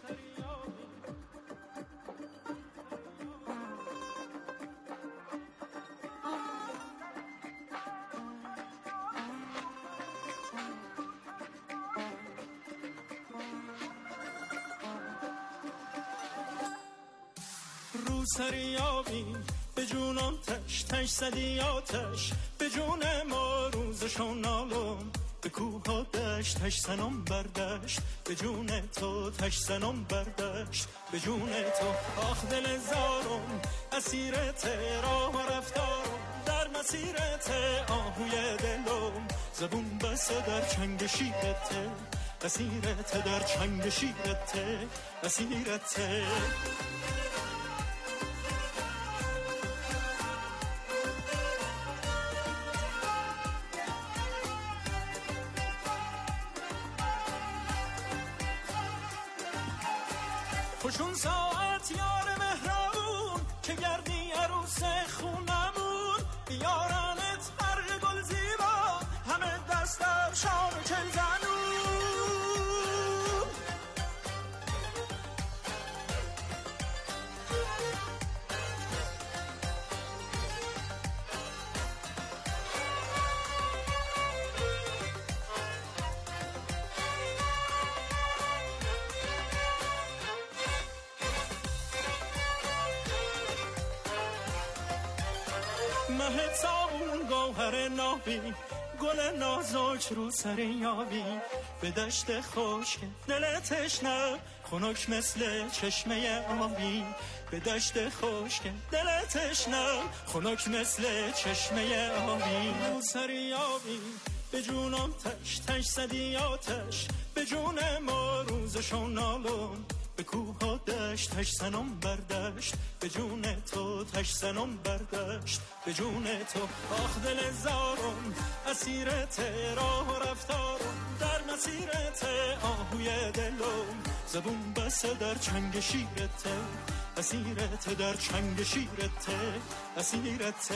سری آبی به جونم تش تش زدی آتش به جون ما روزشون نالم به کوه ها دشت تش زنم بردشت به جون تو تش زنم بردشت به جون تو آخ دل زارم اسیرت راه و رفتارم در مسیرت آهوی دلم زبون بسته در چنگ شیرت اسیرت در چنگ شیرت اسیرت خوشون ساعت یار مهربون که گردی عروس خونمون بیارنت برق گل زیبا همه دست در شان و چل زنون مهتابون گوهر نابی گل نازک رو سر یابی به دشت خشک دل تشنه خنک مثل چشمه آبی به دشت خشک دل تشنه خنک مثل چشمه آبی رو سر یابی به جونم تش تش زدی آتش به جون ما روزشون نالون به کوه ها دشت تش زنم بردشت به جون تو تش زنم بردشت به جون تو آخ دل زارم اسیرت راه و رفتارم در مسیرت آهوی دلم زبون بسه در چنگ شیرت اسیرت در چنگ شیرت اسیرت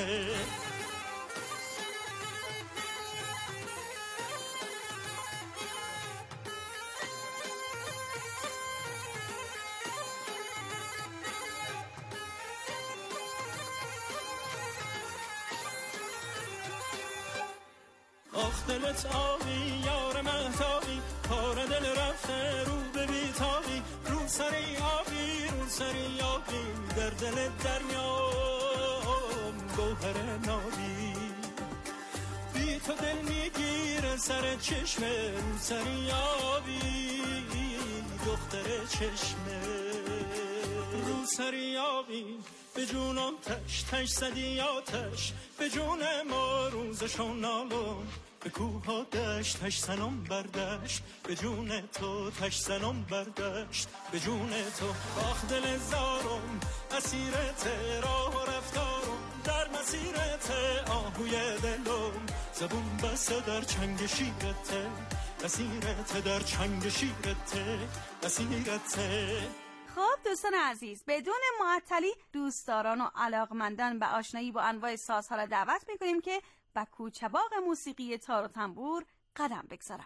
آخ دلت آبی یار مهتابی کار دل رفته رو به بیتابی رو سری آبی رو سری آبی در دل دریام گوهر نابی بی تو دل میگیره سر چشمه رو سری آبی دختر چشمه رو سری آبی به جونم تش تش زدی آتش به جون ما روزشون نالون به کوه ها دشت تش زنم بردشت به جون تو تش زنم بردشت به جون تو آخ دل زارم اسیرت راه و رفتارم در مسیرت آهوی دلم زبون بسته در چنگ شیرت اسیرت در چنگ شیرت اسیرت. خب دوستان عزیز، بدون معطلی دوستداران و علاقمندان به آشنایی با انواع سازها را دعوت می‌کنیم که به کوچه‌باغ موسیقی تار و تنبور قدم بگذارند.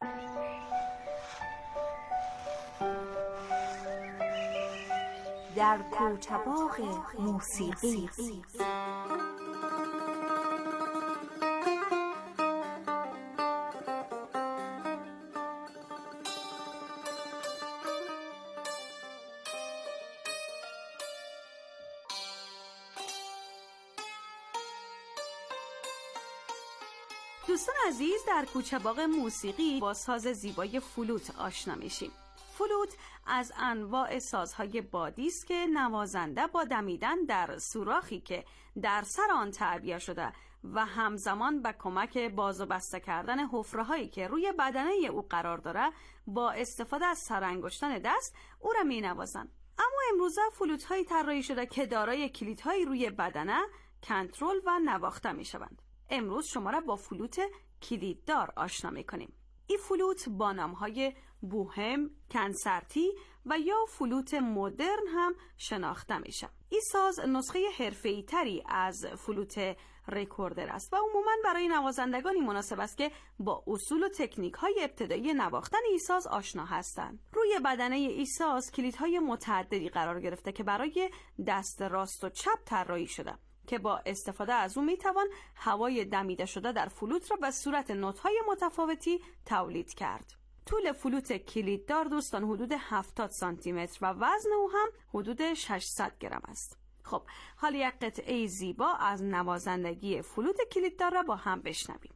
در کوچه‌باغ موسیقی دوستان عزیز، در کوچه‌باغ موسیقی با ساز زیبای فلوت آشنا میشیم. فلوت از انواع سازهای بادی است که نوازنده با دمیدن در سوراخی که در سر آن تعبیه شده و همزمان به کمک باز و بسته کردن حفره‌هایی که روی بدنه او قرار داره با استفاده از سرانگشتان دست او را می‌نوازند. اما امروزه فلوت‌هایی طراحی شده که دارای کلیدهایی روی بدنه کنترل و نواخته می‌شوند. امروز شما را با فلوت کلیددار آشنا می‌کنیم. این فلوت با نام‌های بوهم، کنسرتی و یا فلوت مدرن هم شناخته میشه. این ساز نسخه حرفه‌ای تری از فلوت رکوردر است و عموماً برای نوازندگانی مناسب است که با اصول و تکنیک‌های ابتدایی نواختن این ساز آشنا هستند. روی بدنه این ساز کلیدهای متعددی قرار گرفته که برای دست راست و چپ طراحی شده که با استفاده از اون میتوان هوای دمیده شده در فلوت را به صورت نوت‌های متفاوتی تولید کرد. طول فلوت کلیددار دوستان حدود هفتاد سانتی متر و وزن او هم حدود ششصد گرم است. خب حالا یک قطعه زیبا از نوازندگی فلوت کلیددار را با هم بشنویم.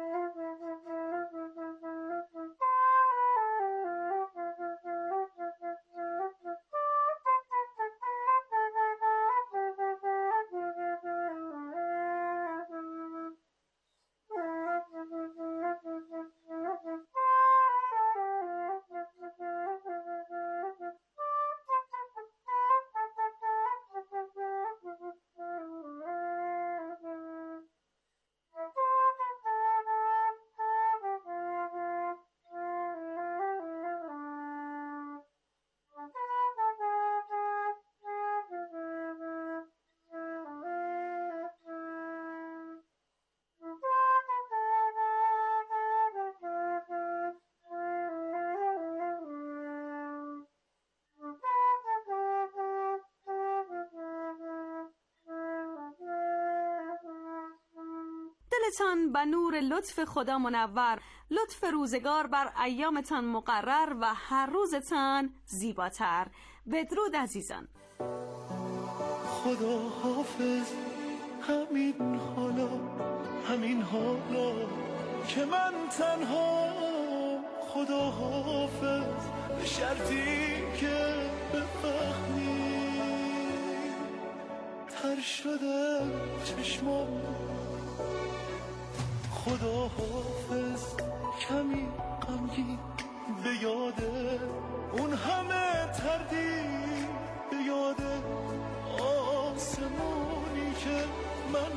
دلتان به نور لطف خدا منور، لطف روزگار بر ایامتان مقرر و هر روزتان زیباتر. بدرود عزیزان. خدا حافظ همین حالا حالا که من تنها خدا حافظ به شرطی که بفهمی تر شده چشمام خدا حافظ کمی غمگین به یاده اون همه تردید به یاده آسمونی که من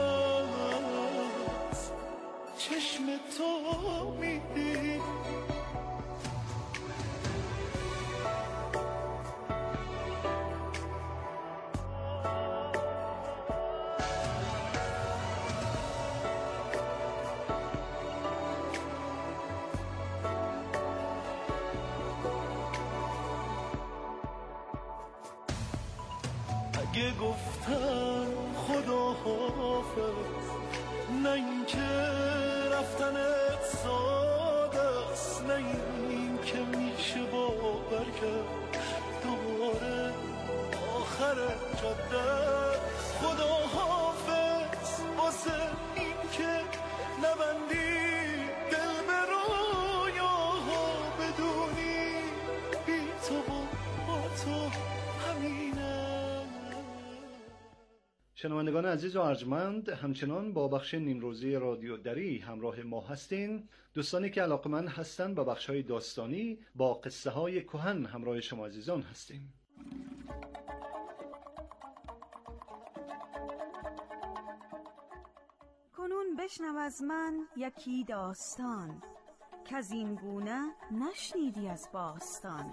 از چشم تو میدید اگه گفتم خدا حافظ نه این که رفتنت ساده است نه این که میشه باور کرد دوباره آخر جاده خدا حافظ واسه این که نبندی دل به رویاها بدونی بی تو با تو همینه. شنوندگان عزیز و ارجمند، همچنان با بخش نیمروزی رادیو دری همراه ما هستین. دوستانی که علاقمند هستند به بخش‌های داستانی با قصه های کهن همراه شما عزیزان هستیم. کنون بشنو از من یکی داستان که از این گونه نشنیدی از باستان.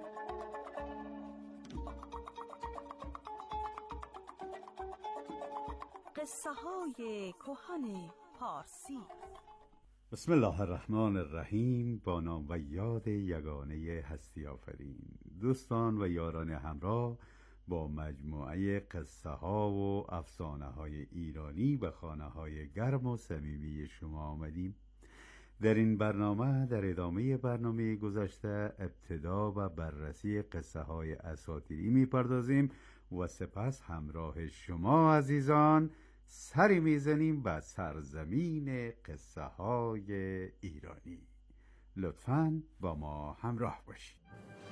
قصه های کهن پارسی. بسم الله الرحمن الرحیم. با نام و یاد یگانه هستی آفرین. دوستان و یاران همراه، با مجموعه قصه ها و افسانه های ایرانی به خانه های گرم و صمیمی شما آمدیم. در این برنامه در ادامه برنامه گذشته ابتدا و بررسی قصه های اساطیری میپردازیم و سپس همراه شما عزیزان سری میزنیم به سرزمین قصه های ایرانی. لطفاً با ما همراه باشید.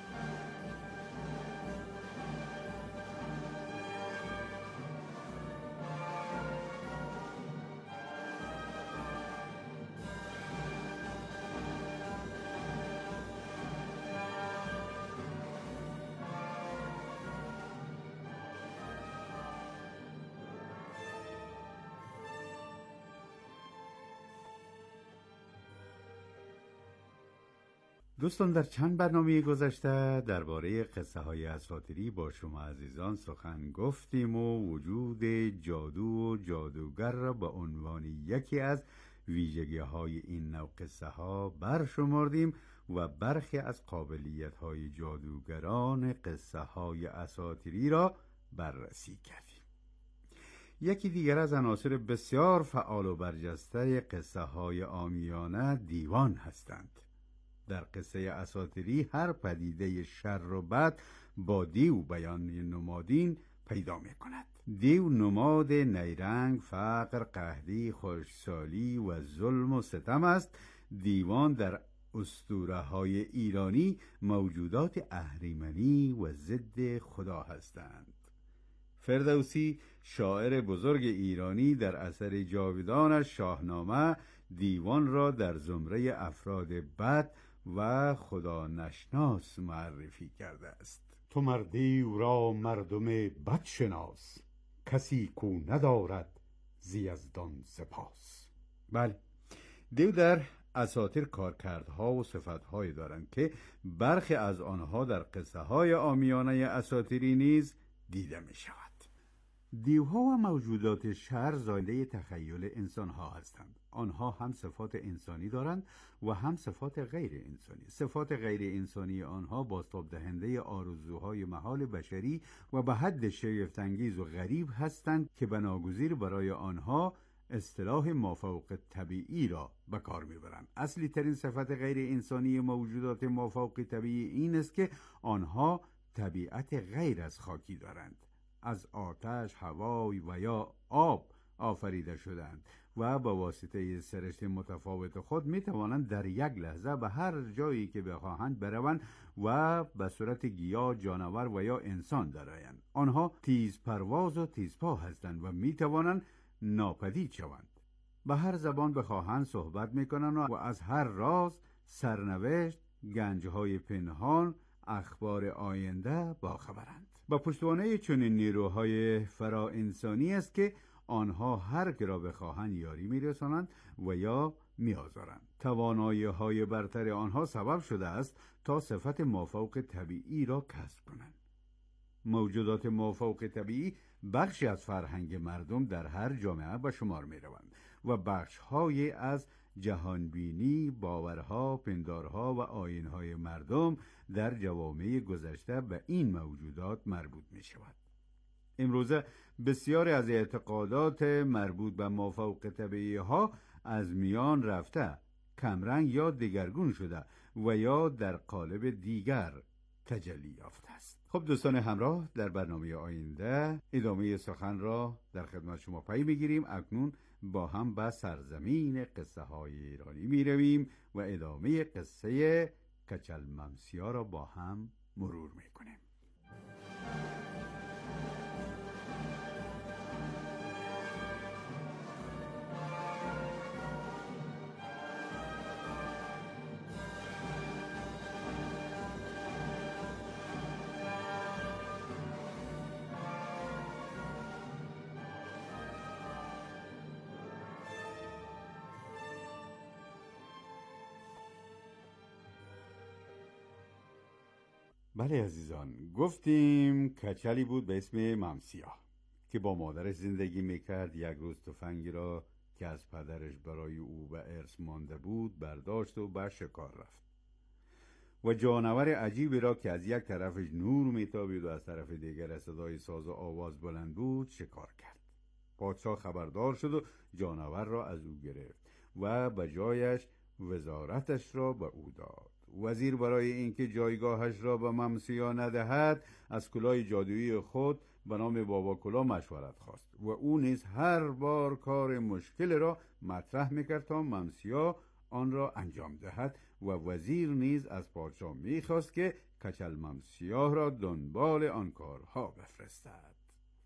دوستان، در چند برنامه گذشته درباره قصه های اساطیری با شما عزیزان سخن گفتیم و وجود جادو و جادوگر را به عنوان یکی از ویژگی های این نوع قصه ها برشمردیم و برخی از قابلیت های جادوگران قصه های اساطیری را بررسی کردیم. یکی دیگر از عناصر بسیار فعال و برجسته قصه های عامیانه دیوان هستند. در قصه اساطیری هر پدیده شر و بد با دیو بیان نمادین پیدا می کند. دیو نماد نیرنگ، فقر، قحطی، خشکسالی و ظلم و ستم است. دیوان در اسطوره های ایرانی موجودات اهریمنی و ضد خدا هستند. فردوسی شاعر بزرگ ایرانی در اثر جاودانش شاهنامه دیوان را در زمره افراد بد و خدا نشناس معرفی کرده است. تو مردیو را مردم بد شناس، کسی کو ندارد زیزدان سپاس. بله، دیو در اساطیر کارکردها و صفتهایی دارند که برخی از آنها در قصه های عامیانه اساطیری نیز دیده می شود. دیوها و موجودات شر زایده تخیل انسانها هستند. آنها هم صفات انسانی دارند و هم صفات غیر انسانی. صفات غیر انسانی آنها بازتاب دهنده آرزوهای محال بشری و به حد شگفت‌انگیز و غریب هستند که بناگزیر برای آنها اصطلاح مافوق طبیعی را به کار میبرند. اصلی ترین صفت غیر انسانی موجودات مافوق طبیعی این است که آنها طبیعت غیر از خاکی دارند. از آتش، هوای و یا آب آفریده شدند و با واسطه سرشت متفاوت خود می توانند در یک لحظه به هر جایی که بخواهند بروند و به صورت گیاه، جانور و یا انسان درآیند. آنها تیز پرواز و تیز پا هستند و می توانند ناپدید شوند. به هر زبان بخواهند صحبت می کنند و از هر راز، سرنوشت، گنجهای پنهان، اخبار آینده باخبرند. با پشتوانه چنین نیروهای فرا انسانی است که آنها هر که را بخواهند یاری میرسانند و یا میآزارند. توانایی های برتر آنها سبب شده است تا صفت مافوق طبیعی را کسب کنند. موجودات مافوق طبیعی بخشی از فرهنگ مردم در هر جامعه به شمار می روند و بخش‌های از جهانبینی، باورها، پندارها و آیین‌های مردم در جوامع گذشته به این موجودات مربوط می شود. امروزه بسیاری از اعتقادات مربوط به مافوق طبیعی ها از میان رفته، کمرنگ یا دگرگون شده و یا در قالب دیگر تجلی یافته است. خب دوستان همراه، در برنامه آینده ادامه سخن را در خدمت شما پی میگیریم. اکنون با هم به سرزمین قصه های ایرانی می رویم و ادامه قصه کچل ممسیا را با هم مرور می کنیم. بله عزیزان، گفتیم کچلی بود به اسم ممسیا که با مادرش زندگی میکرد. یک روز تفنگی را که از پدرش برای او به ارث مانده بود برداشت و به شکار رفت و جانور عجیبی را که از یک طرفش نور میتابید و از طرف دیگر صدای ساز و آواز بلند بود شکار کرد. پادشاه خبردار شد و جانور را از او گرفت و به جایش وزارتش را به او داد. وزیر برای اینکه جایگاهش را به ممسیا ندهد از کلاه جادویی خود به نام بابا کلاه مشورت خواست و او نیز هر بار کار مشکل را مطرح میکرد تا ممسیا آن را انجام دهد و وزیر نیز از پادشاه میخواست که کچل ممسیا را دنبال آن کارها بفرستد.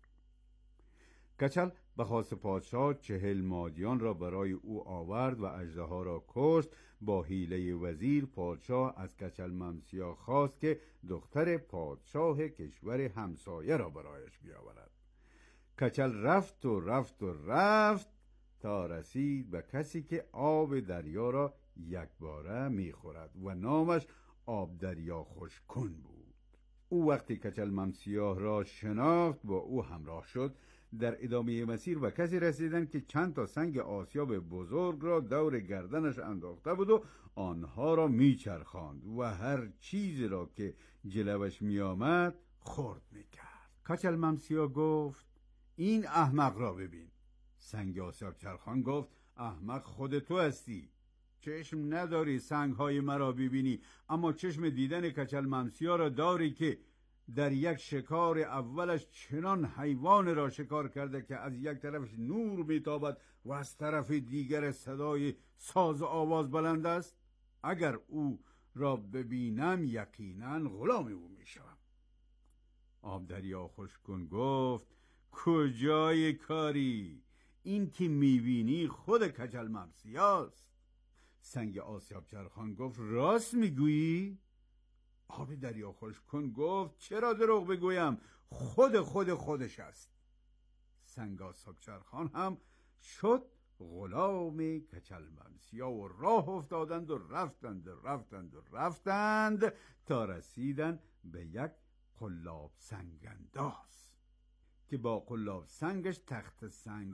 کچل به خواست پادشاه چهل مادیان را برای او آورد و اژدها را کشت. با حیله وزیر پادشاه از کچل ممسیا خواست که دختر پادشاه کشور همسایه را برایش بیاورد. کچل رفت و رفت و رفت تا رسید به کسی که آب دریا را یک باره میخورد و نامش آب دریا خوشکن بود. او وقتی کچل ممسیا را شناخت با او همراه شد. در ادامه مسیر به کسی رسیدند که چند تا سنگ آسیاب بزرگ را دور گردنش انداخته بود و آنها را میچرخاند و هر چیزی را که جلوش میآمد خورد میکرد. کچل ممسیا گفت این احمق را ببین. سنگ آسیاب چرخان گفت احمق خود تو هستی. چشم نداری سنگ های مرا ببینی، اما چشم دیدن کچل ممسیا را داری که در یک شکار اولش چنان حیوان را شکار کرده که از یک طرفش نور میتابد و از طرف دیگر صدای ساز و آواز بلند است. اگر او را ببینم یقینا غلام او میشوم. آب دریا خوشکن گفت کجای کاری؟ این که میبینی خود کچل ممسیاست. سنگ آسیاب چرخان گفت راست میگویی؟ آب دریا خوشکن گفت چرا دروغ بگویم؟ خود خود خودش است. سنگ آسیاب چرخان هم شد غلام کچل ممسیا و راه افتادند و رفتند و رفتند و رفتند تا رسیدند به یک قلاب سنگ انداز که با قلاب سنگش تخت سنگ